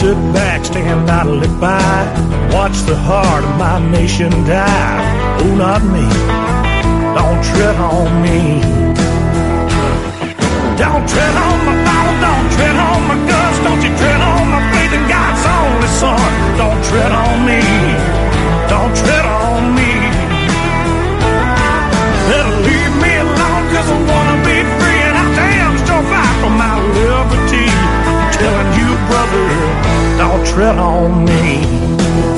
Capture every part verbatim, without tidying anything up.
sit back, stand idly by, watch the heart of my nation die. Oh, not me. Don't tread on me. Don't tread on my Bible, don't tread on my guns, don't you tread on my faith in God's only Son. Don't tread on me. Don't tread on me. Better leave me alone, cause I wanna be free, and I damn sure fight for my liberty. I'm telling you, brother, don't tread on me.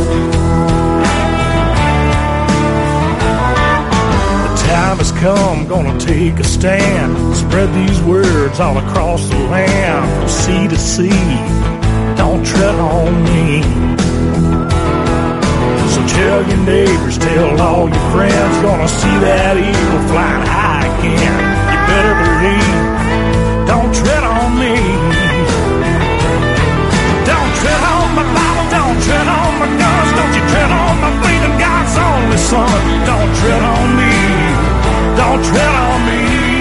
Time has come, gonna take a stand, spread these words all across the land, from sea to sea. Don't tread on me. So tell your neighbors, tell all your friends, gonna see that eagle flying high again. You better believe, don't tread on me. Don't tread on my Bible, don't tread on my guns, don't you tread on my faith in God's only Son. Don't tread on me. Don't tread on me.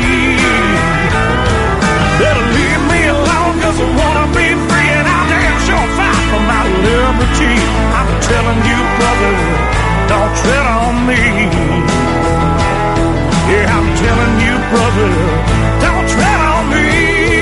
Better leave me alone, cause I wanna be free, and I'll damn sure fight for my liberty. I'm telling you, brother, don't tread on me. Yeah, I'm telling you, brother, don't tread on me.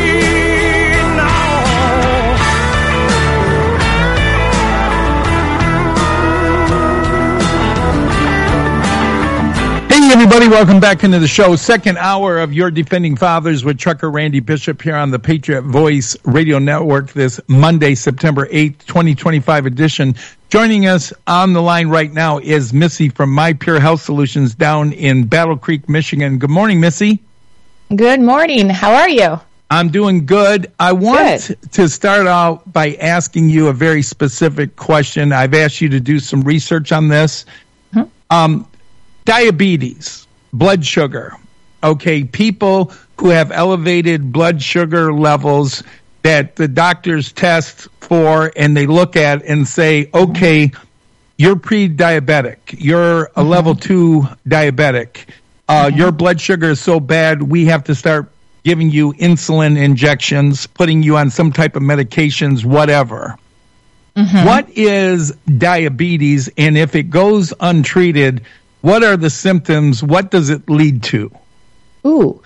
Hey everybody, welcome back into the show. Second hour of Your Defending Fathers with Trucker Randy Bishop here on the Patriot Voice Radio Network this Monday, September eighth, twenty twenty-five edition. Joining us on the line right now is Missy from My Pure Health Solutions down in Battle Creek, Michigan. Good morning, Missy. Good morning. How are you? I'm doing good. I want good. to start out by asking you a very specific question. I've asked you to do some research on this. Hmm? Um, Diabetes, blood sugar. Okay, people who have elevated blood sugar levels that the doctors test for and they look at and say, okay, you're pre-diabetic. You're a mm-hmm. level two diabetic. Uh, mm-hmm. Your blood sugar is so bad, we have to start giving you insulin injections, putting you on some type of medications, whatever. Mm-hmm. What is diabetes? And if it goes untreated, what are the symptoms? What does it lead to? Ooh,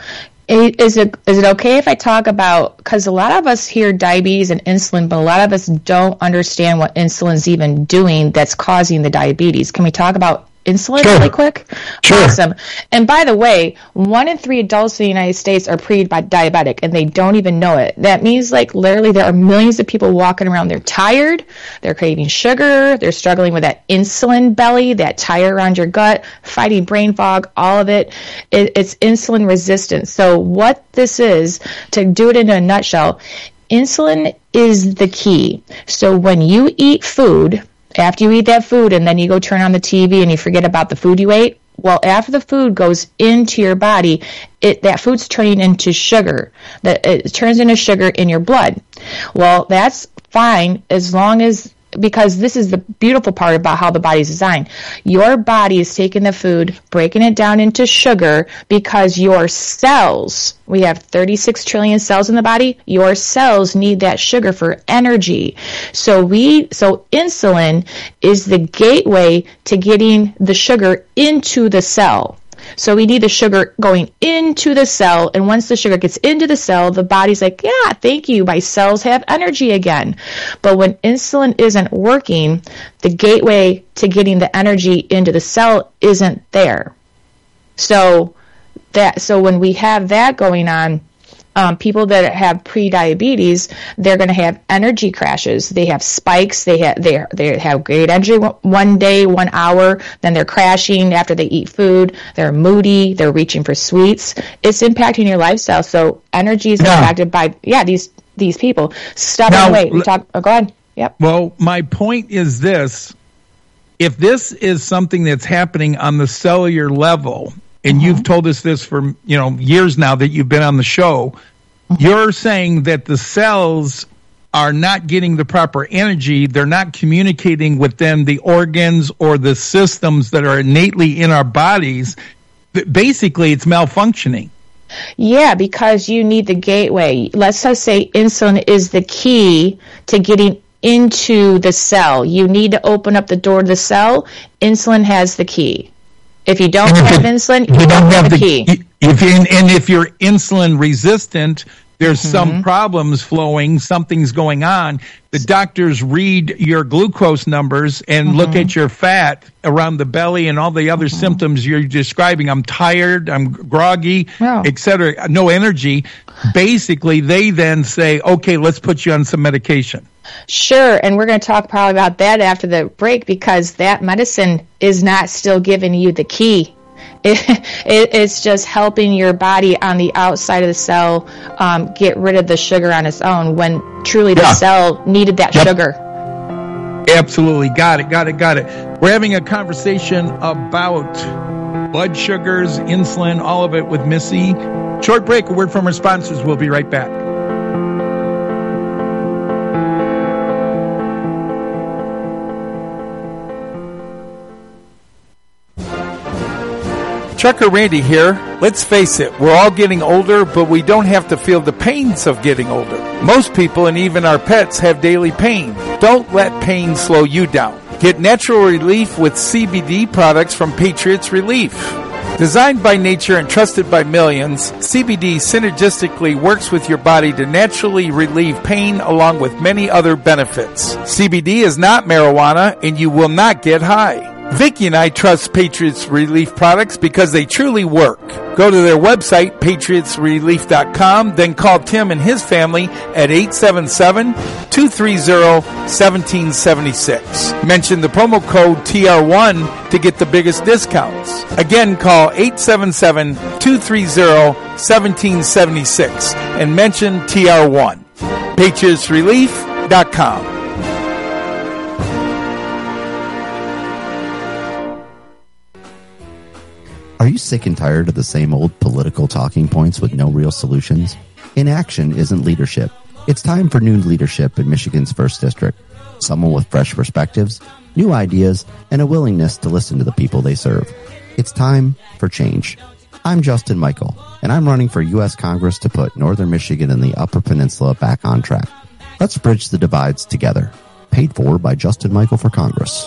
is it is it okay if I talk about, because a lot of us hear diabetes and insulin, but a lot of us don't understand what insulin's even doing that's causing the diabetes. Can we talk about insulin sure. really quick? Sure. Awesome. And by the way, one in three adults in the United States are pre-diabetic, and they don't even know it. That means, like, literally there are millions of people walking around. They're tired, they're craving sugar, they're struggling with that insulin belly, that tire around your gut, fighting brain fog, all of it. it it's insulin resistance. So what this is, to do it in a nutshell, insulin is the key. So when you eat food, after you eat that food and then you go turn on the T V and you forget about the food you ate, well, after the food goes into your body, it that food's turning into sugar. That it turns into sugar in your blood. Well, that's fine as long as, because this is the beautiful part about how the body is designed. Your body is taking the food, breaking it down into sugar, because your cells, we have thirty-six trillion cells in the body, your cells need that sugar for energy. So we, so insulin is the gateway to getting the sugar into the cell. So we need the sugar going into the cell, and once the sugar gets into the cell, the body's like, yeah, thank you, my cells have energy again. But when insulin isn't working, the gateway to getting the energy into the cell isn't there. So that so when we have that going on, Um, people that have pre-diabetes, they're going to have energy crashes. They have spikes. They have they they have great energy one day, one hour, then they're crashing after they eat food. They're moody. They're reaching for sweets. It's impacting your lifestyle. So energy is yeah. impacted by yeah these these people. Stubborn weight. We talk. Oh, go ahead. Yep. Well, my point is this: if this is something that's happening on the cellular level, and mm-hmm. you've told us this for, you know, years now that you've been on the show, mm-hmm. you're saying that the cells are not getting the proper energy. They're not communicating with them, the organs or the systems that are innately in our bodies. Basically, it's malfunctioning. Yeah, because you need the gateway. Let's just say insulin is the key to getting into the cell. You need to open up the door to the cell. Insulin has the key. If you don't have insulin, you, you don't have the key. If you, and if you're insulin resistant, there's mm-hmm. some problems flowing, something's going on. The doctors read your glucose numbers and mm-hmm. look at your fat around the belly and all the other mm-hmm. symptoms you're describing. I'm tired, I'm groggy, yeah. et cetera, no energy. Basically, they then say, okay, let's put you on some medication. Sure, and we're going to talk probably about that after the break, because that medicine is not still giving you the key. It, it, it's just helping your body on the outside of the cell um, get rid of the sugar on its own, when truly the yeah. cell needed that yep. sugar. Absolutely. Got it, got it, got it. We're having a conversation about blood sugars, insulin, all of it with Missy. Short break, a word from our sponsors. We'll be right back. Trucker Randy here. Let's face it, we're all getting older, but we don't have to feel the pains of getting older. Most people and even our pets have daily pain. Don't let pain slow you down. Get natural relief with C B D products from Patriots Relief. Designed by nature and trusted by millions, C B D synergistically works with your body to naturally relieve pain along with many other benefits. C B D is not marijuana and you will not get high. Vicki and I trust Patriots Relief products because they truly work. Go to their website, patriots relief dot com, then call Tim and his family at eight seven seven, two three zero, one seven seven six. Mention the promo code T R one to get the biggest discounts. Again, call eight seven seven, two three zero, one seven seven six and mention T R one. patriots relief dot com. Are you sick and tired of the same old political talking points with no real solutions? Inaction isn't leadership. It's time for new leadership in Michigan's first District. Someone with fresh perspectives, new ideas, and a willingness to listen to the people they serve. It's time for change. I'm Justin Michael, and I'm running for U S Congress to put Northern Michigan and the Upper Peninsula back on track. Let's bridge the divides together. Paid for by Justin Michael for Congress.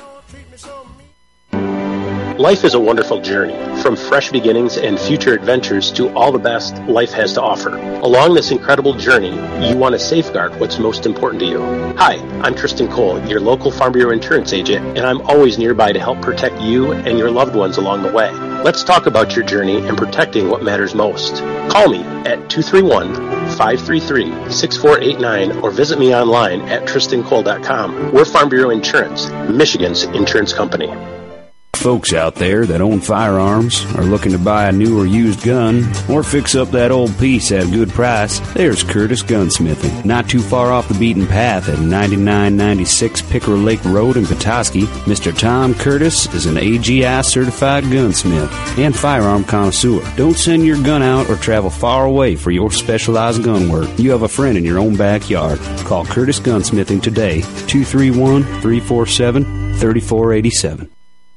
Life is a wonderful journey, from fresh beginnings and future adventures to all the best life has to offer. Along this incredible journey, you want to safeguard what's most important to you. Hi, I'm Tristan Cole, your local Farm Bureau insurance agent, and I'm always nearby to help protect you and your loved ones along the way. Let's talk about your journey and protecting what matters most. Call me at two three one, five three three, six four eight nine or visit me online at tristan cole dot com. We're Farm Bureau Insurance, Michigan's insurance company. Folks out there that own firearms are looking to buy a new or used gun or fix up that old piece at a good price, there's Curtis Gunsmithing. Not too far off the beaten path at ninety-nine ninety-six Picker Lake Road in Petoskey, Mister Tom Curtis is an A G I certified gunsmith and firearm connoisseur. Don't send your gun out or travel far away for your specialized gun work. You have a friend in your own backyard. Call Curtis Gunsmithing today, two three one, three four seven, three four eight seven.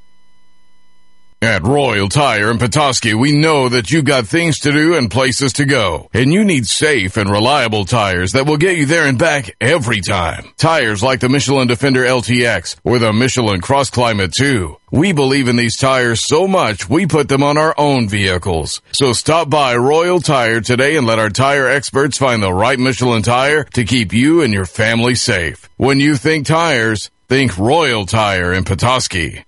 At Royal Tire in Petoskey, we know that you've got things to do and places to go, and you need safe and reliable tires that will get you there and back every time. Tires like the Michelin Defender L T X or the Michelin Cross Climate two. We believe in these tires so much, we put them on our own vehicles. So stop by Royal Tire today and let our tire experts find the right Michelin tire to keep you and your family safe. When you think tires, think Royal Tire in Petoskey.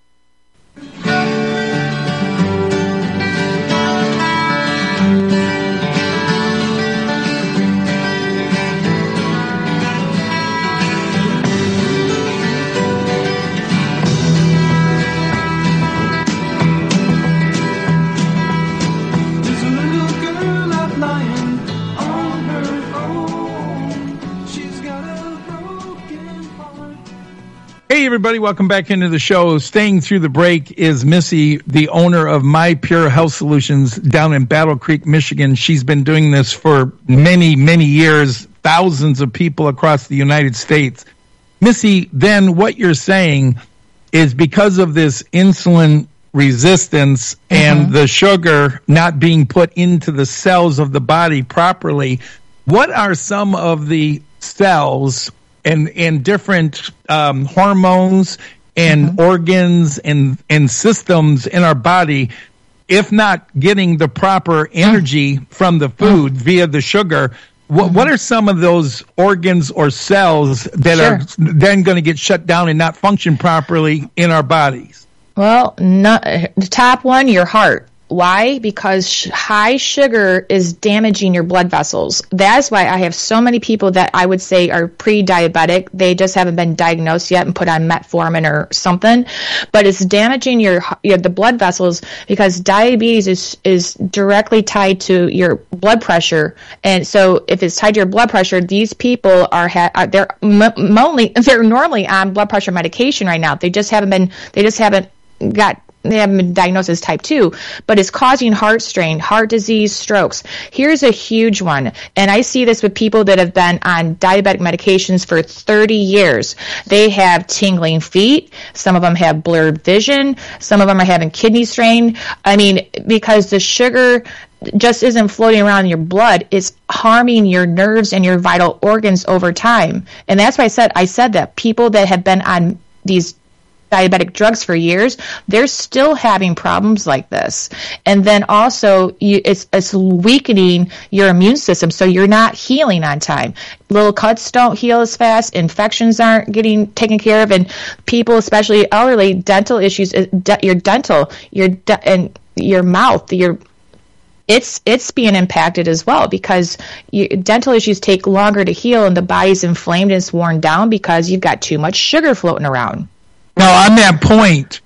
Hey, everybody, welcome back into the show. Staying through the break is Missy, the owner of My Pure Health Solutions down in Battle Creek, Michigan. She's been doing this for many, many years, thousands of people across the United States. Missy, then what you're saying is because of this insulin resistance mm-hmm. and the sugar not being put into the cells of the body properly, what are some of the cells and and different um, hormones and mm-hmm. organs and and systems in our body, if not getting the proper energy mm-hmm. from the food mm-hmm. via the sugar, what mm-hmm. what are some of those organs or cells that sure. are then going to get shut down and not function properly in our bodies? Well, not, the top one, your heart. Why? Because sh- high sugar is damaging your blood vessels. That's why I have so many people that I would say are pre-diabetic. They just haven't been diagnosed yet and put on metformin or something. But it's damaging your, your the blood vessels, because diabetes is is directly tied to your blood pressure. And so if it's tied to your blood pressure, these people are, ha- are they're m- normally they're normally on blood pressure medication right now. They just haven't been they just haven't got they haven't been diagnosed as type two, but it's causing heart strain, heart disease, strokes. Here's a huge one, and I see this with people that have been on diabetic medications for thirty years. They have tingling feet. Some of them have blurred vision. Some of them are having kidney strain. I mean, because the sugar just isn't floating around in your blood, it's harming your nerves and your vital organs over time. And that's why I said, I said that people that have been on these diabetic drugs for years, they're still having problems like this. And then also you, it's, it's weakening your immune system, so you're not healing on time. Little cuts don't heal as fast, infections aren't getting taken care of, and people, especially elderly, dental issues, your dental, your de- and your mouth, your it's it's being impacted as well, because you, dental issues take longer to heal, and the body's inflamed and it's worn down because you've got too much sugar floating around. Now, on that point,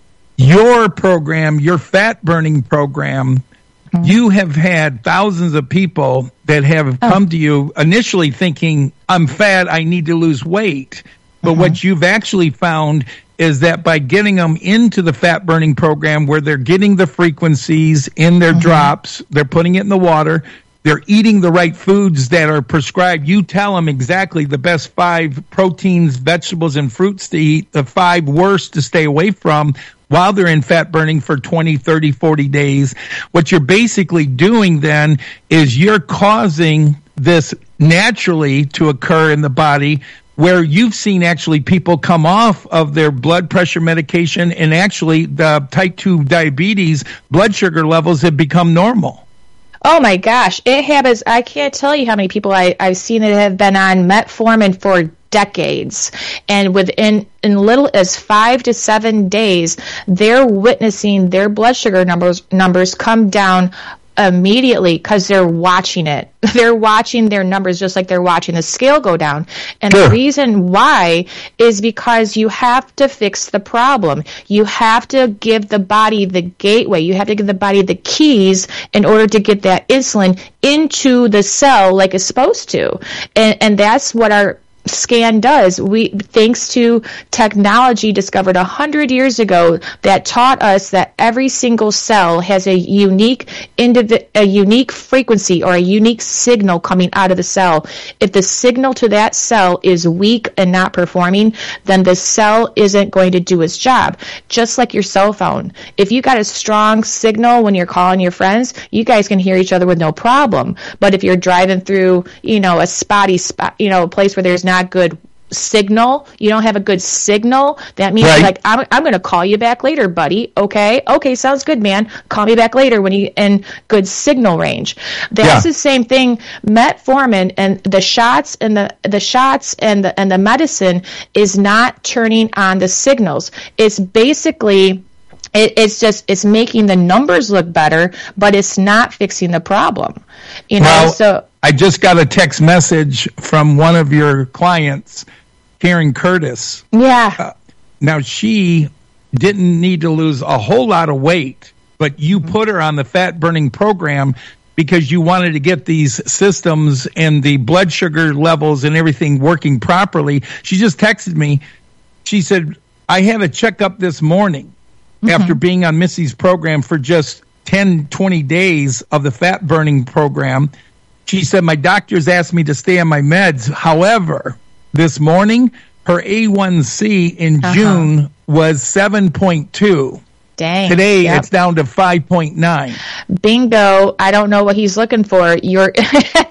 your program, your fat burning program, mm-hmm. you have had thousands of people that have oh. come to you initially thinking, I'm fat, I need to lose weight. But mm-hmm. what you've actually found is that by getting them into the fat burning program, where they're getting the frequencies in their mm-hmm. drops, they're putting it in the water, they're eating the right foods that are prescribed. You tell them exactly the best five proteins, vegetables, and fruits to eat, the five worst to stay away from while they're in fat burning for twenty, thirty, forty days. What you're basically doing then is you're causing this naturally to occur in the body, where you've seen actually people come off of their blood pressure medication, and actually the type two diabetes blood sugar levels have become normal. Oh my gosh, it happens. I can't tell you how many people I, I've seen that have been on metformin for decades, and within in little as five to seven days, they're witnessing their blood sugar numbers numbers come down immediately, because they're watching it. They're watching their numbers just like they're watching the scale go down. And sure. the reason why is because you have to fix the problem. You have to give the body the gateway. You have to give the body the keys in order to get that insulin into the cell like it's supposed to. And, and that's what our scan does. We, thanks to technology discovered a hundred years ago, that taught us that every single cell has a unique indiv- a unique frequency or a unique signal coming out of the cell. If the signal to that cell is weak and not performing, then the cell isn't going to do its job. Just like your cell phone. If you got a strong signal when you're calling your friends, you guys can hear each other with no problem. But if you're driving through, you know, a spotty spot, you know, a place where there's not good signal, you don't have a good signal, that means right. like I'm, I'm going to call you back later, buddy. Okay, okay, sounds good, man. Call me back later when you in good signal range. That's yeah. the same thing. Metformin and the shots and the the shots and the and the medicine is not turning on the signals. It's basically it, it's just it's making the numbers look better, but it's not fixing the problem. You know, well, so. I just got a text message from one of your clients, Karen Curtis. Yeah. Uh, now, she didn't need to lose a whole lot of weight, but you mm-hmm. put her on the fat burning program because you wanted to get these systems and the blood sugar levels and everything working properly. She just texted me. She said, I had a checkup this morning mm-hmm. after being on Missy's program for just ten, twenty days of the fat burning program. She said, my doctors asked me to stay on my meds. However, this morning, her A one C in uh-huh. June was seven point two. Dang. Today, yep. it's down to five point nine. Bingo. I don't know what he's looking for. You're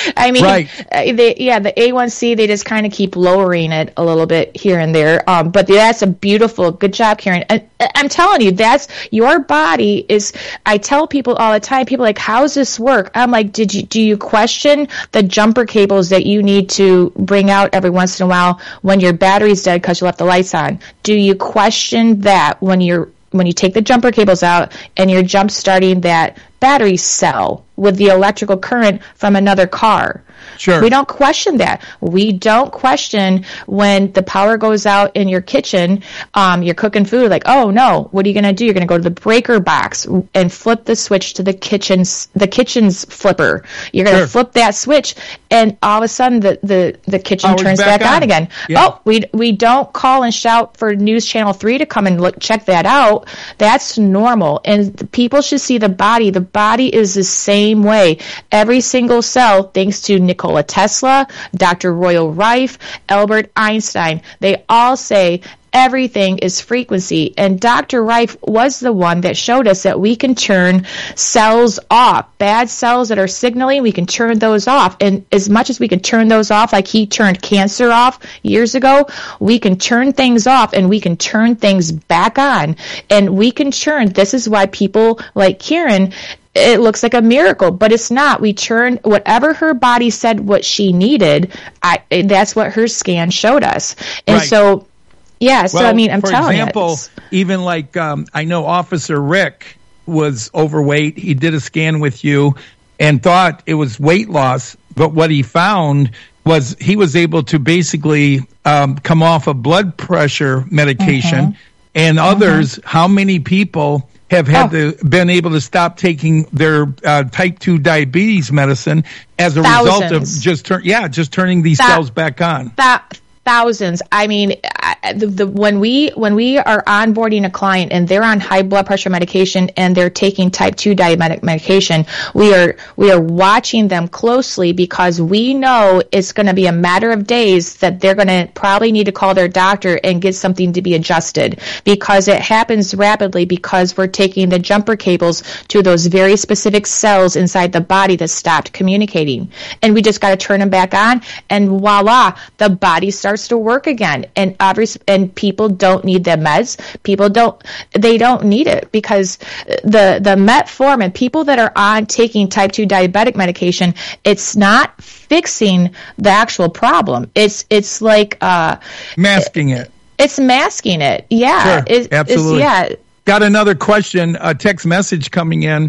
I mean, right. uh, they, yeah, the A one C, they just kind of keep lowering it a little bit here and there. Um, but that's a beautiful, good job, Karen. I, I'm telling you, that's your body is, I tell people all the time, people are like, how's this work? I'm like, did you, do you question the jumper cables that you need to bring out every once in a while when your battery's dead because you left the lights on? Do you question that when you're, when you take the jumper cables out and you're jump starting that battery cell with the electrical current from another car? Sure. We don't question that. We don't question when the power goes out in your kitchen, um, you're cooking food, like, oh no, what are you going to do? You're going to go to the breaker box and flip the switch to the kitchen's, the kitchen's flipper. You're going to Sure. flip that switch, and all of a sudden the, the, the kitchen Power's turns back back, on. on. again. Yeah. Oh, we, we don't call and shout for News Channel three to come and look, check that out. That's normal. And people should see the body. The body is the same way. Every single cell, thanks to Nikola Tesla, Doctor Royal Rife, Albert Einstein, they all say everything is frequency. And Doctor Rife was the one that showed us that we can turn cells off. Bad cells that are signaling, we can turn those off. And as much as we can turn those off, like he turned cancer off years ago, we can turn things off and we can turn things back on. And we can turn, this is why people like Karen, it looks like a miracle, but it's not. We turn whatever her body said what she needed. I, that's what her scan showed us. And Right. so, yeah, so Well, I mean, I'm for telling example, you. it's- even like um, I know Officer Rick was overweight. He did a scan with you and thought it was weight loss, but what he found was he was able to basically um, come off of blood pressure medication. Mm-hmm. And others, how many people have had Oh. to been able to stop taking their uh, type two diabetes medicine as a result of Thousands. just turn yeah just turning these That- cells back on? That thousands. I mean, I, the, the when we when we are onboarding a client and they're on high blood pressure medication and they're taking type two diabetic medication, we are we are watching them closely because we know it's going to be a matter of days that they're going to probably need to call their doctor and get something to be adjusted, because it happens rapidly because we're taking the jumper cables to those very specific cells inside the body that stopped communicating, and we just got to turn them back on, and voila, the body starts to work again. And obviously, and people don't need their meds. People don't, they don't need it because the, the metformin, people that are on taking type two diabetic medication, it's not fixing the actual problem. It's, it's like, uh, Masking it. it's masking it. Yeah. Sure, It- absolutely. It's, yeah. Got another question, a text message coming in.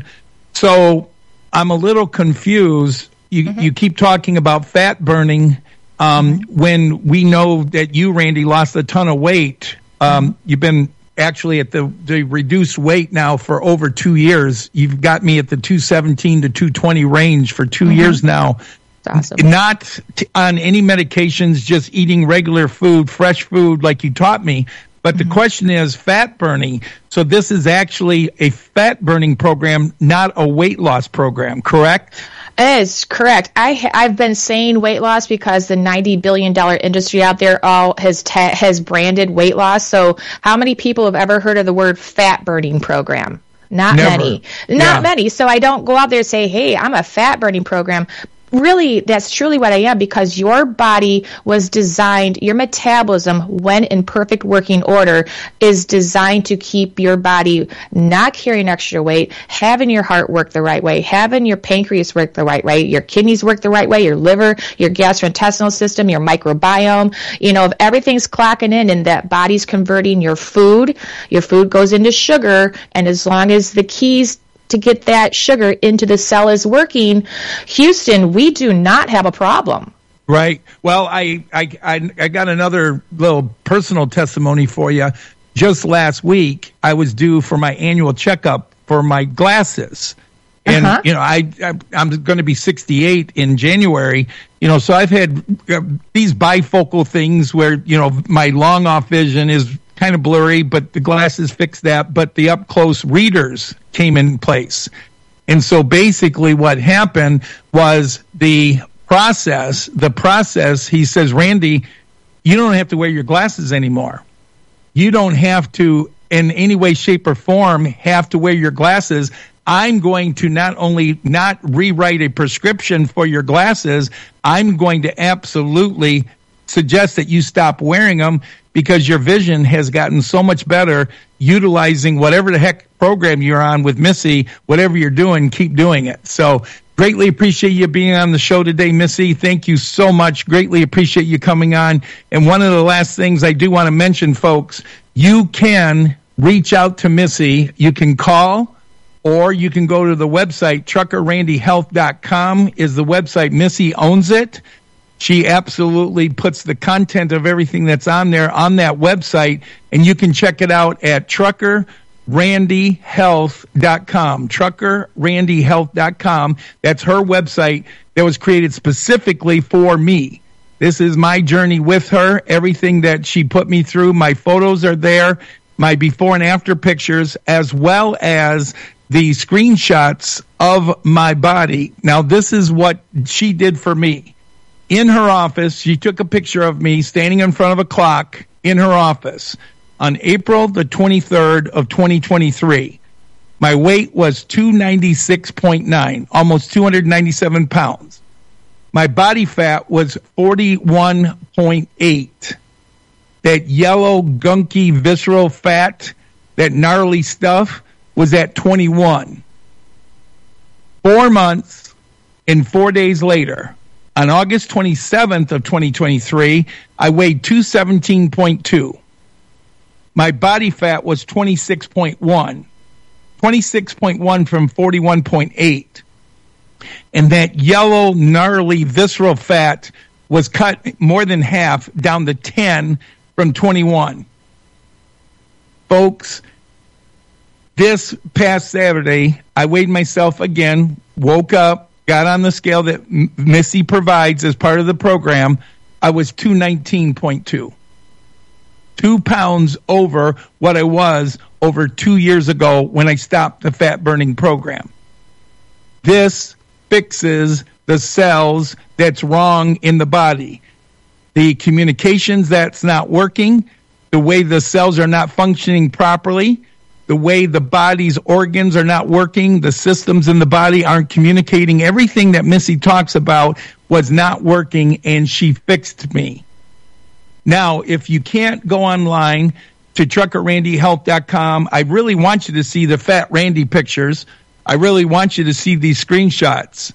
So I'm a little confused. You Mm-hmm. you keep talking about fat burning um, when we know that you, Randy, lost a ton of weight. Um, you've been actually at the, the reduced weight now for over two years. You've got me at the two seventeen to two twenty range for two Mm-hmm. years now. It's awesome. Not t- on any medications, just eating regular food, fresh food like you taught me. But the Mm-hmm. question is fat burning. So this is actually a fat burning program, not a weight loss program, correct? It is correct. I ha- I've been saying weight loss because the ninety billion dollars industry out there all has ta- has branded weight loss. So how many people have ever heard of the word fat burning program? Not Never. many. Not Yeah. many. So I don't go out there and say, hey, I'm a fat burning program. Really, that's truly what I am, because your body was designed, your metabolism, when in perfect working order, is designed to keep your body not carrying extra weight, having your heart work the right way, having your pancreas work the right way, your kidneys work the right way, your liver, your gastrointestinal system, your microbiome. You know, if everything's clocking in and that body's converting your food, your food goes into sugar, and as long as the keys to get that sugar into the cell is working, Houston, we do not have a problem. Right. Well, I, I, I, I got another little personal testimony for you. Just last week, I was due for my annual checkup for my glasses. And, Uh-huh. you know, I, I, I'm going to be sixty-eight in January, you know, so I've had uh, these bifocal things where, you know, my long off vision is kind of blurry, but the glasses fixed that, but the up close readers came in place. And so basically what happened was the process, the process, he says, Randy, you don't have to wear your glasses anymore. You don't have to, in any way, shape, or form, have to wear your glasses. I'm going to not only not rewrite a prescription for your glasses, I'm going to absolutely suggest that you stop wearing them because your vision has gotten so much better utilizing whatever the heck program you're on with Missy. Whatever you're doing, keep doing it. So greatly appreciate you being on the show today, Missy. Thank you so much. Greatly appreciate you coming on. And one of the last things I do want to mention, folks, you can reach out to Missy. You can call or you can go to the website. trucker randy health dot com is the website. Missy owns it. She absolutely puts the content of everything that's on there on that website, and you can check it out at trucker randy health dot com. trucker randy health dot com. That's her website that was created specifically for me. This is my journey with her. Everything that she put me through, my photos are there, my before and after pictures, as well as the screenshots of my body. Now, this is what she did for me. In her office, she took a picture of me standing in front of a clock in her office on April the twenty-third of twenty twenty-three. My weight was two ninety-six point nine, almost two hundred ninety-seven pounds. My body fat was forty-one point eight. That yellow, gunky, visceral fat, that gnarly stuff, was at twenty-one. Four months and four days later, on August twenty-seventh of twenty twenty-three, I weighed two seventeen point two. My body fat was twenty-six point one. twenty-six point one from forty-one point eight. And that yellow, gnarly, visceral fat was cut more than half down to ten from twenty-one. Folks, this past Saturday, I weighed myself again, woke up, got on the scale that M- Missy provides as part of the program. I was two nineteen point two. Two pounds over what I was over two years ago when I stopped the fat burning program. This fixes the cells that's wrong in the body. The communications that's not working, the way the cells are not functioning properly, the way the body's organs are not working, the systems in the body aren't communicating. Everything that Missy talks about was not working, and she fixed me. Now, if you can't go online to trucker randy health dot com, I really want you to see the Fat Randy pictures. I really want you to see these screenshots.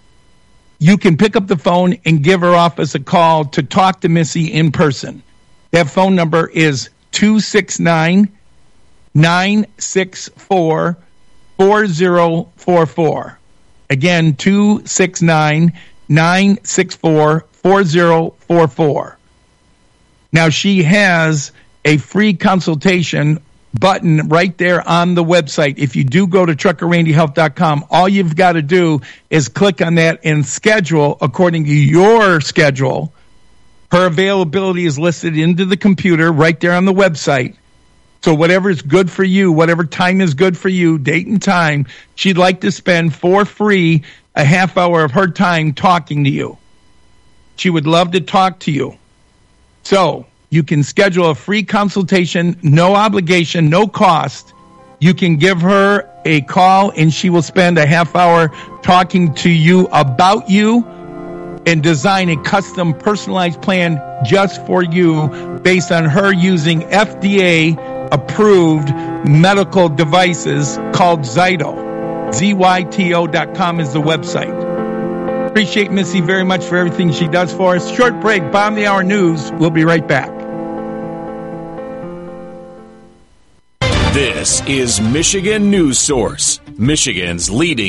You can pick up the phone and give her office a call to talk to Missy in person. That phone number is two six nine, nine six four, four zero four four. Again, two six nine, nine six four, four zero four four. Now, she has a free consultation button right there on the website. If you do go to trucker randy health dot com, all you've got to do is click on that and schedule according to your schedule. Her availability is listed into the computer right there on the website. So whatever is good for you, whatever time is good for you, date and time, she'd like to spend for free a half hour of her time talking to you. She would love to talk to you. So you can schedule a free consultation, no obligation, no cost. You can give her a call, and she will spend a half hour talking to you about you and design a custom personalized plan just for you based on her using F D A-approved medical devices called Zyto. Z Y T O dot com is the website. Appreciate Missy very much for everything she does for us. Short break, Bottom of the Hour News. We'll be right back. This is Michigan News Source, Michigan's leading